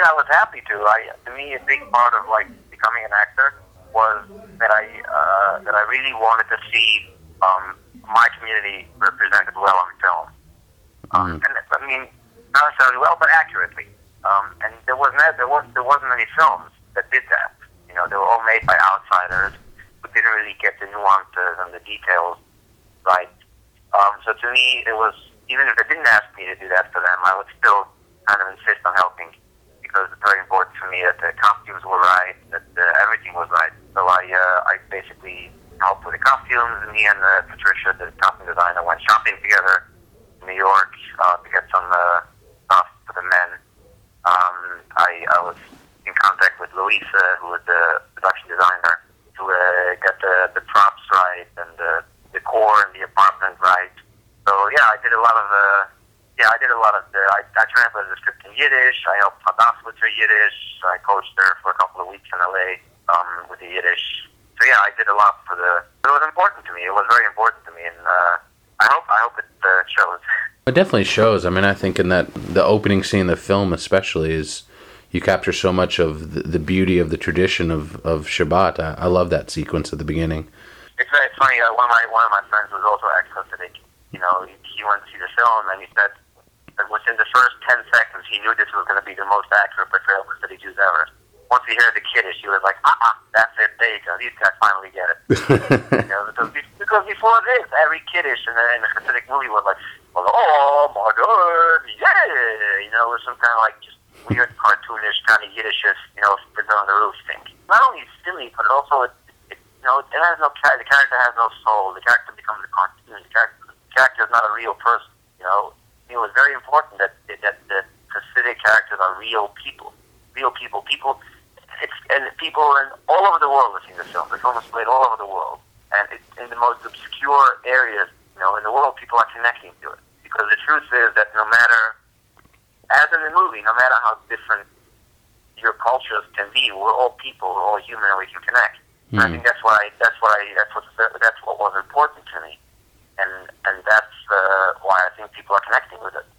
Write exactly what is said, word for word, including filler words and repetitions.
I was happy to. I, to me, a big part of like becoming an actor was that I uh, that I really wanted to see um, my community represented well on film. Um, Mm. and I mean, not necessarily well, but accurately. Um, and there was no, there was there wasn't any films that did that. You know, they were all made by outsiders who didn't really get the nuances and the details right. Um, so to me, it was, even if they didn't ask me to do that for them, I would still kind of insist on helping, because it's very important for me that the costumes were right, that uh, everything was right. So I uh, I basically helped with the costumes, and me and uh, Patricia, the costume designer, went shopping together in New York uh, to get some uh, stuff for the men. Um, I, I was in contact with Louisa, who was the production designer, to uh, get the, the props right and the decor and the apartment right. So yeah, I did a lot of uh, yeah, I did a lot of the. I, I translated the script in Yiddish. I helped Hadas with her Yiddish. I coached her for a couple of weeks in L A um, with the Yiddish. So yeah, I did a lot for the. It was important to me. It was very important to me, and uh, I hope I hope it uh, shows. It definitely shows. I mean, I think in that the opening scene of the film especially is you capture so much of the, the beauty of the tradition of, of Shabbat. I, I love that sequence at the beginning. It's very funny. Uh, one of my one of my friends was also ex-Hasidic. You know, he, he went to see the film, and he said that within the first ten seconds, he knew this was going to be the most accurate portrayal of Hasidic Jews ever. Once he heard the Kiddush, he was like, "Uh-uh, that's it. There you go. These guys finally get it." You know, because, because before this, every Kiddush in the, in the Hasidic movie was like, well, "Oh my God, yeah!" You know, it was some kind of like just weird cartoonish kind of Yiddishish, you know, Fiddler on the Roof thing. Not only silly, but also it, it, you know, it has no character. The character has no soul. The character becomes a cartoon. The character, the character is not a real person. You know, it was very important that that the Hasidic characters are real people, real people, people. It's, and people in all over the world have seen the film. The film is played all over the world, and it's in the most obscure areas, you know, in the world. People are connecting to it, because the truth is that no matter, as in the movie, no matter how different your cultures can be, we're all people, we're all human, and we can connect. Mm. And I think that's why that's why that's what that's what was important to me, and and that's uh, why I think people are connecting with it.